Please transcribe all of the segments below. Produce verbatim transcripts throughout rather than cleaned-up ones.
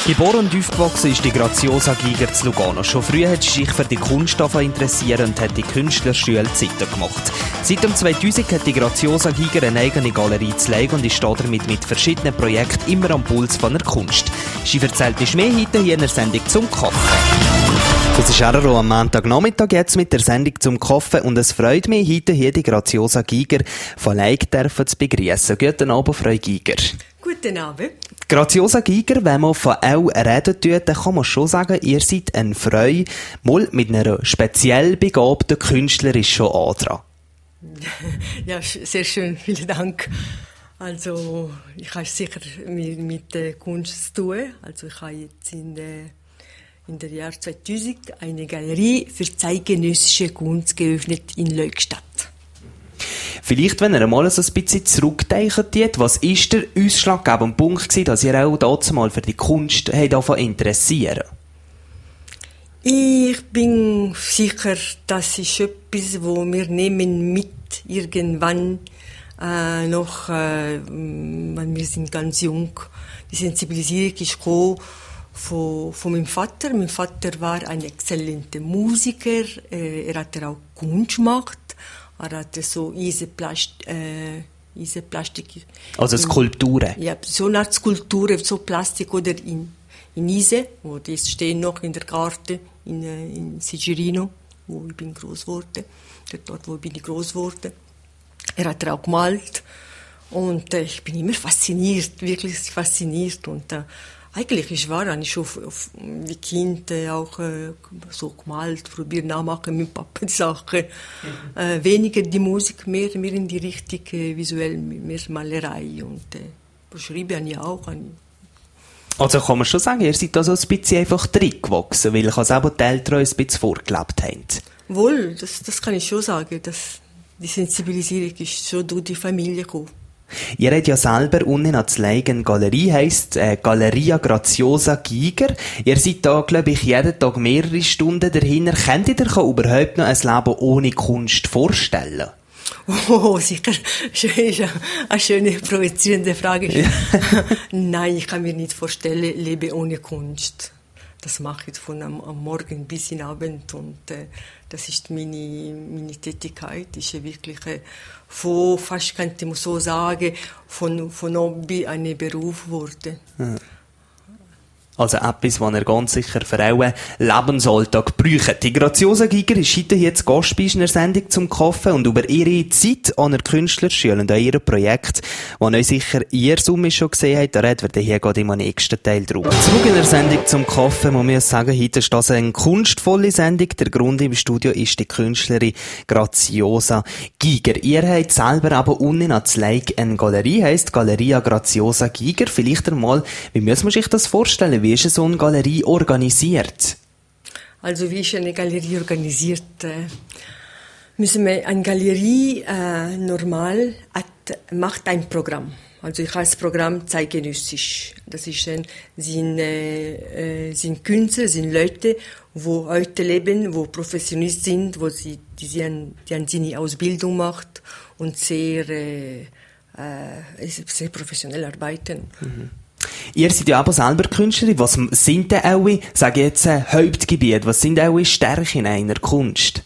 Geboren und aufgewachsen ist die Graziosa Giger zu Lugano. Schon früh hat sie sich für die Kunst interessiert und hat die Künstlerschule Zita gemacht. Seit dem zweitausend hat die Graziosa Giger eine eigene Galerie zu Leig und ist damit mit verschiedenen Projekten immer am Puls von der Kunst. Sie erzählt uns mehr heute hier in der Sendung «Zum Kaffee». Das ist auch am Montagnachmittag jetzt mit der Sendung «Zum Kaffee» und es freut mich, heute hier die Graziosa Giger von Leig zu begrüßen. Guten Abend, Frau Giger. Guten Abend. Graziosa Giger, wenn man von «L» reden tut, dann kann man schon sagen, ihr seid eine Frau, mal mit einer speziell begabten künstlerischen Ader. Ja, sehr schön, vielen Dank. Also, ich habe sicher mit, mit der Kunst zu tun. Also, ich habe jetzt in der, in der Jahr zweitausend eine Galerie für zeitgenössische Kunst geöffnet in Leukstadt. Vielleicht, wenn ihr mal so ein bisschen zurückdenkt, was war der ausschlaggebende Punkt gewesen, dass ihr auch dazu mal für die Kunst interessiert? Ich bin sicher, das ist etwas, wo wir nehmen mit irgendwann äh, noch, äh, wenn wir sind ganz jung. Die Sensibilisierung ist gekommen von, von meinem Vater. Mein Vater war ein exzellenter Musiker. Äh, er hat auch Kunst gemacht. Er hatte so Eisenplast, äh, Eisenplastik. Also Skulpturen? Ja, so eine Art Skulpturen, so Plastik oder in, in Eisen, wo die stehen noch in der Garten in, in Sigirino, wo ich bin groß geworden, dort wo bin ich groß geworden. Er hat auch gemalt und äh, ich bin immer fasziniert, wirklich fasziniert und äh, eigentlich ist wahr, habe ich schon auf, wie Kind äh, auch äh, so gemalt, probiert nachmachen mit Papa die Sachen. Mhm. Äh, weniger die Musik, mehr, mehr in die Richtung äh, visuell, mehr Malerei und äh, schreiben habe ich auch. Habe ich. Also kann man schon sagen, ihr seid da so ein bisschen einfach drin gewachsen, weil ich als eben die Eltern ein bisschen vorgelebt haben. Wohl, das, das kann ich schon sagen, dass die Sensibilisierung ist schon durch die Familie gekommen. Ihr habt ja selber unten an der Leig eine Galerie, heisst äh, Galeria Graziosa Giger. Ihr seid da, glaube ich, jeden Tag mehrere Stunden dahinter. Könnt ihr euch überhaupt noch ein Leben ohne Kunst vorstellen? Oh, sicher. Das ist eine schöne, provozierende Frage. Ja. Nein, ich kann mir nicht vorstellen, lebe ohne Kunst. Das mache ich von am, am Morgen bis in Abend und äh, das ist meine, meine Tätigkeit. Das ist wirklich äh, von, fast könnte man so sagen, von, von Hobby ein Beruf geworden. Ja. Also etwas, was er ganz sicher für euren Lebensalltag braucht. Die Graziosa Giger ist heute jetzt Gast bei einer Sendung «Zum Kaffee» und über ihre Zeit an der Künstlerschule und an ihrem Projekt, das euch sicher ihr Summe schon gesehen habt, da reden wir hier gerade im nächsten Teil drüber. Zurück in der Sendung «Zum Kaffee» muss man sagen, heute ist das eine kunstvolle Sendung. Der Grund im Studio ist die Künstlerin Graziosa Giger. Ihr habt selber aber unten an der Leig eine Galerie, heisst Galeria Graziosa Giger. Vielleicht einmal, wie muss man sich das vorstellen? Wie ist so eine Galerie organisiert? Also wie ist eine Galerie organisiert? Äh, müssen wir eine Galerie äh, normal hat, macht ein Programm. Also ich habe das Programm zeitgenössisch. Das ist ein, sind, äh, sind Künstler, sind Leute, die heute leben, die Professionisten sind, wo sie die, die, haben, die haben seine Ausbildung macht und sehr äh, äh, sehr professionell arbeiten. Mhm. Ihr seid ja aber selber Künstlerin. Was sind denn eure, sage ich jetzt, Hauptgebiete? Was sind eure Stärken in einer Kunst?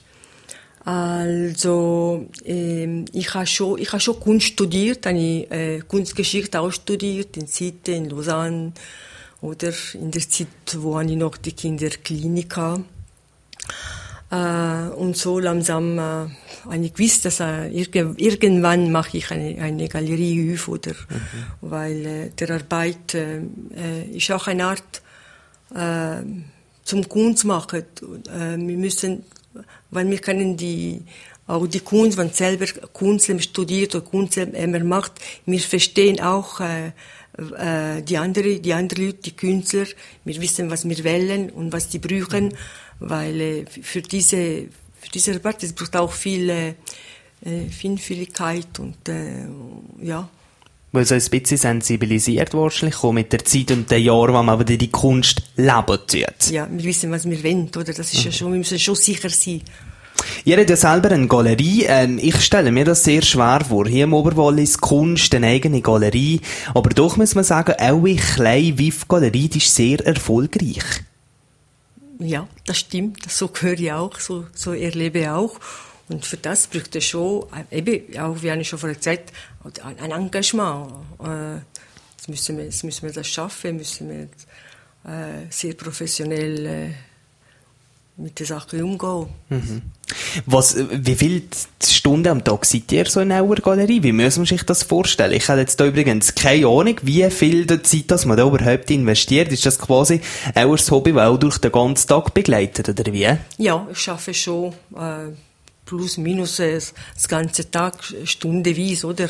Also, ähm, ich habe schon, ich habe schon Kunst studiert, habe äh, Kunstgeschichte auch studiert, in Zite, in Lausanne, oder in der Zeit, wo ich noch die Kinderklinik hatte. Äh, und so langsam, äh, habe ich gewusst, dass äh, irg- irgendwann mache ich eine, eine Galerie auf, oder, mhm. weil äh, der Arbeit äh, ist auch eine Art äh, zum Kunst machen. Äh, wir müssen, weil wir können die auch die Kunst, wenn selber Kunst studiert oder Kunst immer macht, wir verstehen auch äh, äh, die andere, die anderen Leute, die Künstler. Wir wissen, was wir wollen und was die brauchen, mhm. weil äh, für diese Für diese Arbeit, es braucht auch viel äh, Feinfühligkeit und äh, ja. Weil so ein bisschen sensibilisiert wahrscheinlich mit der Zeit und den Jahren, wo man aber die Kunst leben tut. Ja, wir wissen, was wir wollen, oder? Das ist ja schon, wir müssen schon sicher sein. Ihr habt ja selber eine Galerie. Ähm, ich stelle mir das sehr schwer vor. Hier im Oberwallis Kunst, eine eigene Galerie. Aber doch muss man sagen, eure kleine V I F-Galerie ist sehr erfolgreich. Ja, das stimmt. So höre ich auch, so, so erlebe ich auch. Und für das braucht es schon, eben, auch wie ich schon vorher gesagt habe, ein Engagement. Äh, jetzt müssen wir, jetzt müssen wir das schaffen, müssen wir äh, sehr professionell äh, mit den Sachen umgehen. Mhm. Was, wie viele Stunden am Tag seid ihr so in eurer Galerie? Wie muss man sich das vorstellen? Ich habe jetzt da übrigens keine Ahnung, wie viel Zeit dass man da überhaupt investiert. Ist das quasi euer Hobby, das auch durch den ganzen Tag begleitet, oder wie? Ja, ich arbeite schon äh, plus minus äh, das ganze Tag, stundenweise, oder?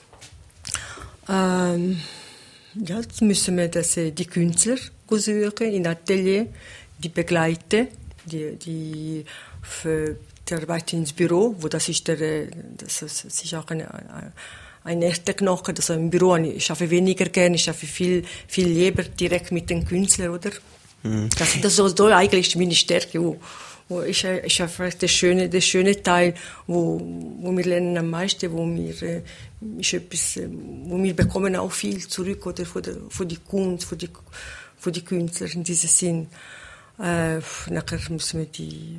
Ähm, ja, jetzt müssen wir das, äh, die Künstler suchen in Atelier, die begleiten, die, die für die Arbeit ins Büro, wo das ist der, das, das ist auch eine, ein echter Knochen, also im Büro, ich arbeite weniger gerne, ich arbeite viel, viel lieber direkt mit den Künstlern, oder? Mhm. Das, das ist so eigentlich meine Stärke, wo, wo ich, ich arbeite der schöne, der schöne Teil, wo, wo wir lernen am meisten, wo wir, äh, ist etwas, wo wir bekommen auch viel zurück, oder, von der, von die Kunst, von die, von die Künstler in diesem Sinn. Äh, nachher müssen wir die,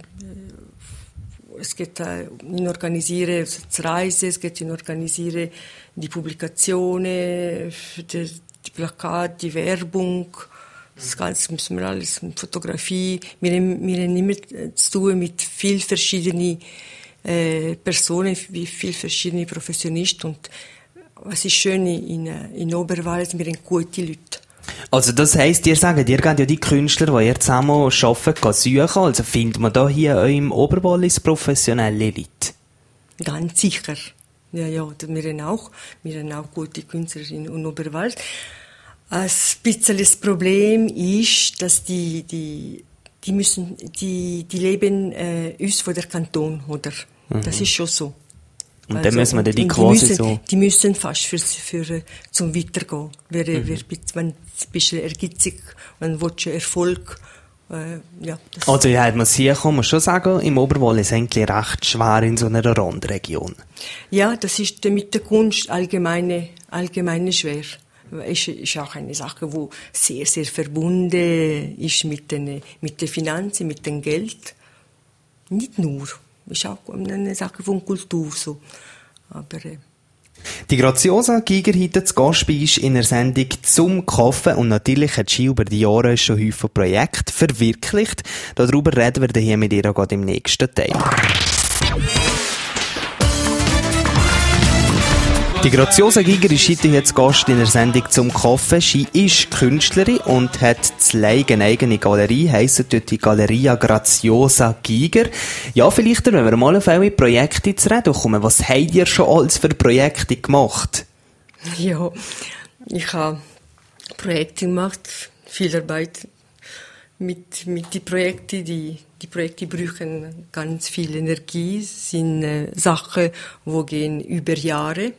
äh, es geht äh, in organisieren die Reise, es geht in organisieren die Publikationen, die, die Plakate, die Werbung, das Ganze müssen wir alles mit Fotografie. Wir haben, wir haben immer zu tun mit vielen verschiedenen äh, Personen, wie viele verschiedene Professionisten, und was ist schön in, in Oberwallis, wir haben gute Leute. Also das heisst, ihr sagt, ihr geht ja die Künstler, die ihr zusammen arbeiten, suchen. Also findet man da hier im Oberwallis professionelle Leute? Ganz sicher. Ja, ja, wir haben auch, wir haben auch gute Künstler in Oberwallis. Ein bisschen das Problem ist, dass die, die, die müssen, die, die leben äh, uns von der Kanton, oder? Mhm. Das ist schon so. Und also, dann müssen wir die, die die quasi müssen, so... Die müssen fast für, für, zum Weitergehen. Wer, mhm. wer, wenn ein bisschen ehrgeizig, man will schon Erfolg, äh, ja. Das also ja, man hier kann man schon sagen, im Oberwallis ist es eigentlich recht schwer in so einer Randregion. Ja, das ist mit der Kunst allgemeine, allgemeine schwer. Es ist auch eine Sache, die sehr, sehr verbunden ist mit den, mit den Finanzen, mit dem Geld. Nicht nur. Es ist auch eine Sache von Kultur so. Aber, äh. Die Graziosa Giger heute zu Gast ist in der Sendung «Zum Kaffen», und natürlich hat sie über die Jahre schon häufig Projekte verwirklicht. Darüber reden wir hier mit ihr auch im nächsten Teil. Die Graziosa Giger ist heute jetzt Gast in der Sendung «Zum Kaffen». Sie ist Künstlerin und hat zwei eine eigene Galerie, heisst dort die Galeria Graziosa Giger. Ja, vielleicht, wenn wir mal auf eure Projekte zu reden kommen, was habt ihr schon alles für Projekte gemacht? Ja, ich habe Projekte gemacht, viel Arbeit mit, mit den Projekten. Die, die Projekte brauchen ganz viel Energie, sind äh, Sachen, die gehen über Jahre.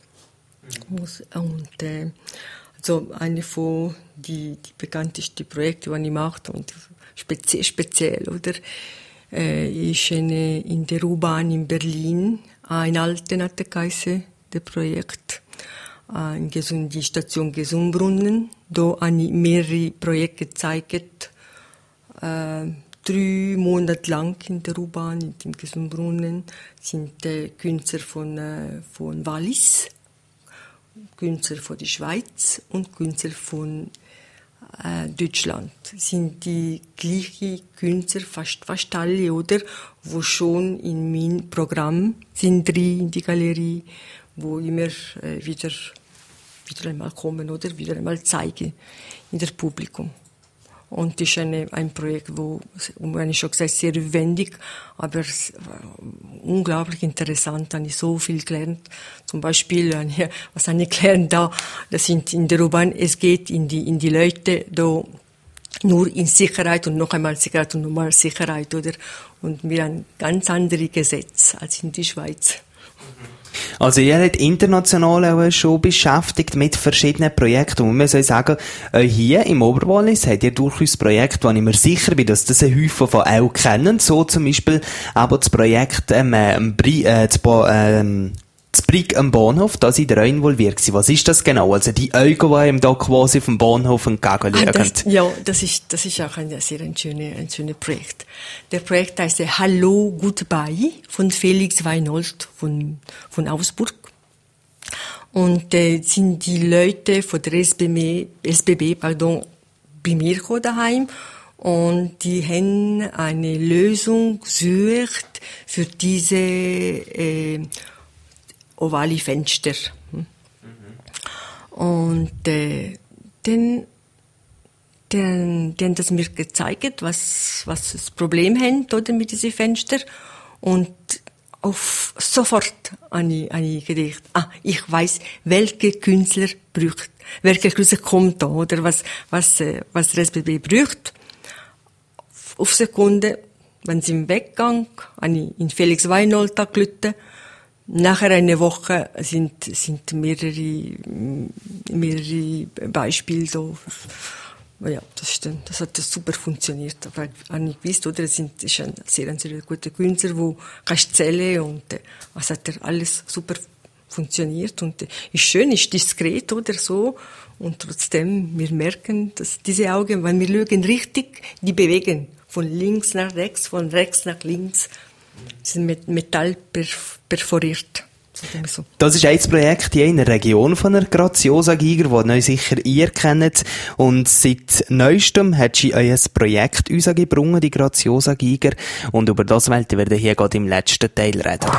Und äh, also eine von die, die bekanntesten Projekte, die ich mache, und speziell, speziell oder, äh, ist eine, in der U-Bahn in Berlin ein Alternatives der Projekt, äh, in die Station Gesundbrunnen. Da habe ich mehrere Projekte gezeigt, äh, drei Monate lang in der U-Bahn in Gesundbrunnen sind äh, Künstler von äh, von Wallis, Künstler von der Schweiz und Künstler von äh, Deutschland. Sind die gleichen Künstler, fast, fast alle, oder? Wo schon in meinem Programm sind drin in die Galerie, wo immer äh, wieder, wieder einmal kommen, oder? Wieder einmal zeigen in der Publikum. Und das ist eine, ein Projekt, wo, wie ich schon gesagt, sehr aufwendig, aber unglaublich interessant. Da habe ich so viel gelernt. Zum Beispiel, was habe ich gelernt da? Das sind in der U-Bahn, es geht in die, in die Leute, da nur in Sicherheit und noch einmal Sicherheit und nochmal Sicherheit, oder? Und wir haben ganz andere Gesetze als in der Schweiz. Also ihr habt international auch schon beschäftigt mit verschiedenen Projekten. Und man soll sagen, hier im Oberwallis habt ihr durchaus Projekte, wo ich mir sicher bin, dass das ein Häufchen von auch kennen. So zum Beispiel aber das Projekt ähm, ähm, äh, das, ähm, das Brig am Bahnhof, da seid ihr auch involviert gewesen. Was ist das genau? Also die Augen, die ihm da quasi auf dem Bahnhof entgegenschauen. Ah, das, ja, das ist, das ist auch ein sehr ein schönes, ein schönes Projekt. Der Projekt heißt Hallo, Goodbye von Felix Weinold von, von Augsburg. Und äh, sind die Leute von der S B B, S B B pardon, bei mir daheim. Und die haben eine Lösung gesucht für diese äh, ovale Fenster. Mhm. Und äh, dann, dann, dann das mir gezeigt, was, was das Problem haben oder mit diesen Fenstern. Und auf sofort habe ich, habe ich gedacht, ah, ich weiß, welche Künstler braucht, welcher Künstler kommt da, oder was, was, was der S B B braucht. Auf Sekunde, wenn sie im Weggang, habe ich in Felix Weinold angerufen. Nachher eine Woche sind, sind mehrere, mehrere Beispiele so. Ja, das stimmt. Das hat super funktioniert. Aber habe ich gewusst, oder? Es sind, ist ein sehr, ein sehr guter Künstler, wo kannst zählen und, äh, es hat alles super funktioniert und, äh, ist schön, ist diskret, oder so. Und trotzdem, wir merken, dass diese Augen, wenn wir schauen richtig, die bewegen. Von links nach rechts, von rechts nach links. Sie sind mit Metall perforiert. So. Das ist ein Projekt hier in der Region von der Graziosa Giger, das euch sicher ihr kennt. Und seit neuestem hat sie euer Projekt rausgebracht, die Graziosa Giger. Und über das werden wir hier gerade im letzten Teil reden.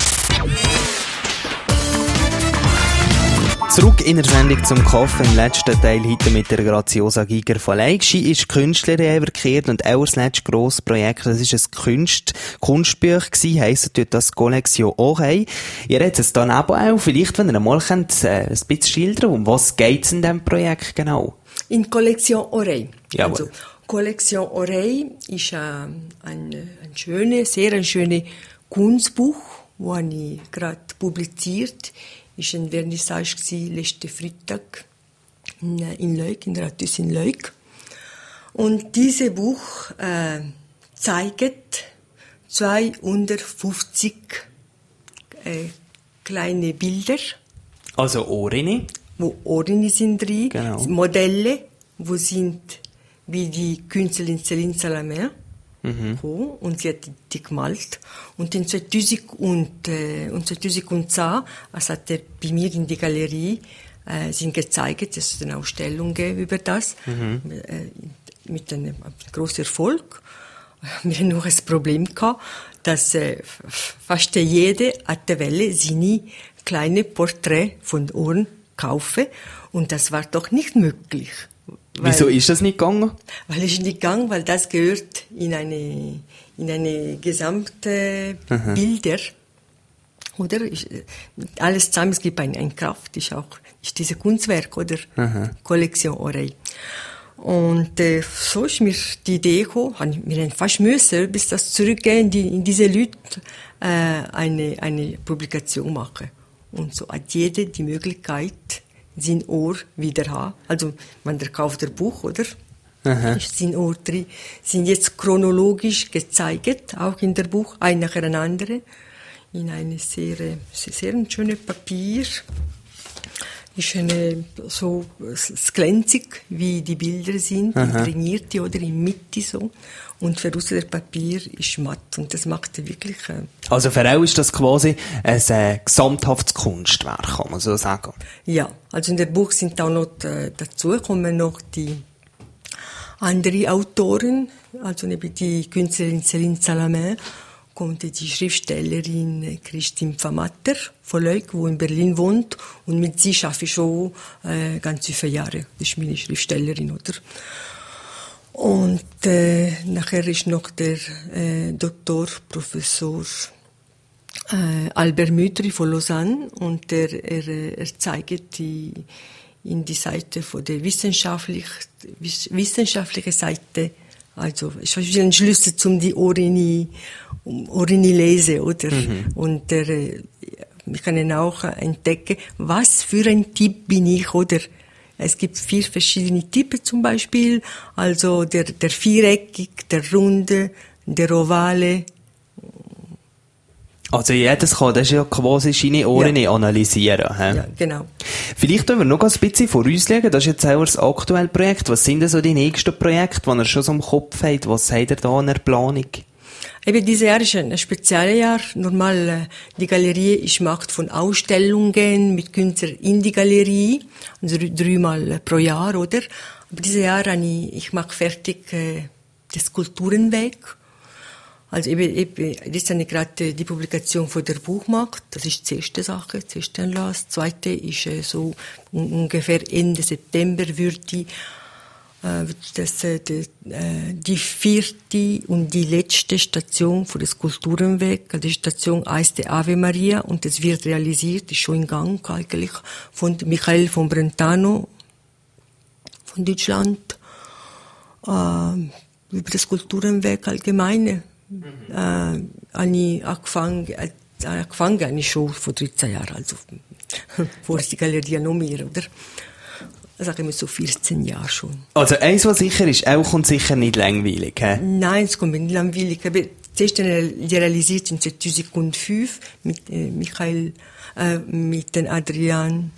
Zurück in der Sendung zum Kaffee im letzten Teil heute mit der Graziosa Giger von Leik. Sie ist Künstlerin verkehrt und auch das letzte grosses Projekt, das ist ein Kunst, Kunstbuch gewesen, heisst dort das Collection Oreille. Ihr habt es daneben auch, vielleicht, wenn ihr einmal könnt, ein bisschen schildern, um was geht es in diesem Projekt genau? In Collection Oreille. Jawohl. Also, Collection Oreille ist äh, ein, ein schönes, sehr ein schönes Kunstbuch, das ich gerade publiziert. Es war ein Vernissage letzten Freitag in, in Leuk, in der Rathaus in Leuk. Und dieses Buch äh, zeigt zweihundertfünfzig äh, kleine Bilder. Also Ohrringe? Wo Ohrringe sind drin, genau. Modelle, wo sind wie die Künstlerin Céline Salamé. Mhm. Und sie hat die gemalt. Und in zweitausend und, äh, und zweitausendzehn, es hat er bei mir in die Galerie, äh, sind gezeigt, es ist eine Ausstellung über das, mhm. äh, mit einem großen Erfolg. Wir haben noch ein Problem gehabt, dass äh, fast jede auf der Welle seine kleine Porträt von Ohren kaufe. Und das war doch nicht möglich. Weil, Wieso ist das nicht gegangen? Weil es nicht gegangen, weil das gehört in eine, in eine gesamte Aha. Bilder, oder? Ich, alles zusammen, es gibt eine, eine Kraft, ist auch, ist diese Kunstwerk, oder? Aha. Collection Oreille. Und, äh, so ist mir die Idee gekommen, wir haben fast müssen, bis das zurückgehen, die, in diese Leute, äh, eine, eine Publikation machen. Und so hat jeder die Möglichkeit, sein Ohr wieder haben. Also, wenn der kauft ein Buch, oder? Aha. Ist sein Ohr drin. Sind jetzt chronologisch gezeigt, auch in der Buch, ein nach dem anderen, in einem sehr, sehr, sehr schönes Papier. Ist eine, so, glänzig, wie die Bilder sind, imprägnierte oder in Mitte so. Und für uns der Papier ist matt. Und das macht er wirklich, äh Also für auch ist das quasi ein äh, gesamthaftes Kunstwerk, kann man so sagen. Ja. Also in der Buch sind auch noch, äh, dazu kommen noch die andere Autoren. Also neben die Künstlerin Céline Salamé kommt die Schriftstellerin Christine Pfamatter von Leuk, die in Berlin wohnt. Und mit sie arbeite ich schon äh, ganz viele Jahre. Das ist meine Schriftstellerin, oder? Und äh, nachher ist noch der äh, Doktor, Professor äh, Albert Mütri von Lausanne. Und der, er, er zeigt die, in die Seite von der wissenschaftlich, wissenschaftlichen Seite. Also, ich will ein Schlüssel zum die Orini, um Orini lese, oder? Mhm. Und der, wir können auch entdecken, was für ein Typ bin ich, oder? Es gibt vier verschiedene Typen zum Beispiel, also der, der viereckig, der runde, der ovale. Also jedes kann das ja quasi seine Ohren ja. analysieren. He? Ja, genau. Vielleicht können wir noch ein bisschen vorauslegen, das ist jetzt auch das aktuelle Projekt. Was sind denn so die nächsten Projekte, die ihr schon so im Kopf habt? Was habt ihr da in der Planung? Eben, dieses Jahr ist ein spezielles Jahr. Normal, die Galerie ist Markt von Ausstellungen mit Künstlern in die Galerie. Also dreimal pro Jahr, oder? Aber dieses Jahr habe ich, ich mache fertig äh, den Skulpturenweg. Also eben, eben, jetzt habe ich gerade die Publikation von der Buchmarkt. Das ist die erste Sache, die erste Anlass. Die zweite ist äh, so ungefähr Ende September würde ich äh, das, äh, die, äh, die vierte und die letzte Station von der Skulpturenweg, also die Station eins der Ave Maria, und das wird realisiert, ist schon in Gang eigentlich, von Michael von Brentano von Deutschland, äh, über den Skulpturenweg allgemein. Mhm. Äh, habe ich angefangen, äh, angefangen habe ich schon vor dreizehn Jahren, also vor die Galerie noch mehr, oder? Sagen wir so vierzehn Jahre schon. Also eins, was sicher ist, auch kommt sicher nicht langweilig, he? Nein, es kommt nicht langweilig. Aber zuerst realisiert in zweitausendfünf mit äh, Michael, äh, mit den Adrian.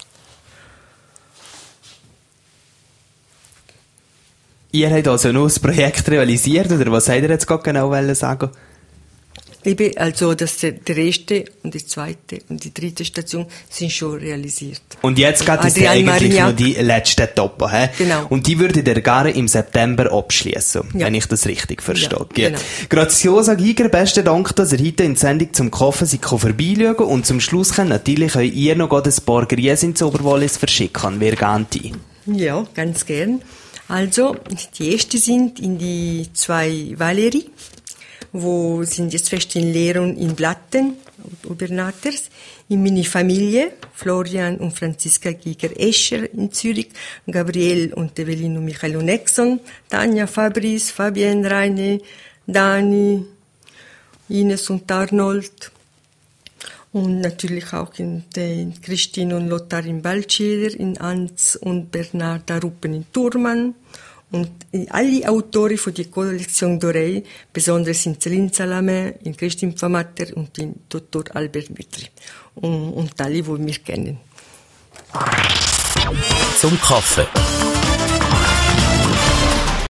Ihr habt also nur das Projekt realisiert, oder was habt ihr jetzt gerade genau sagen? Eben, also das, der erste und die zweite und die dritte Station sind schon realisiert. Und jetzt geht es eigentlich Marignac. Noch die letzte Etappe, he? Genau. Und die würdet ihr gerne im September abschließen, ja. Wenn ich das richtig verstehe. Ja, genau. Graziosa Giger, besten Dank, dass ihr heute in die Sendung zum Kaffee seid vorbeischauen, und zum Schluss können natürlich könnt ihr noch ein paar Grüße ins Oberwallis verschicken. Wer geht die? Ja, ganz gern. Also, die erste sind in die zwei Valerie, wo sind jetzt fest in Lehren in Blatten, Obernaters, in meine Familie, Florian und Franziska Giger-Escher in Zürich, Gabriel und Evelino Michaelo Nexon, Tanja Fabrice, Fabienne Reine, Dani, Ines und Arnold, und natürlich auch in den Christine und Lothar in Balceder, in Anz und Bernarda Ruppen in Thurmann, und alle Autoren von der Kollektion Dorey, besonders in Céline Salamé, in Christine Pfamatter und in Doktor Albert Mitri. Und, und alle, die wir kennen. Zum Kaffee.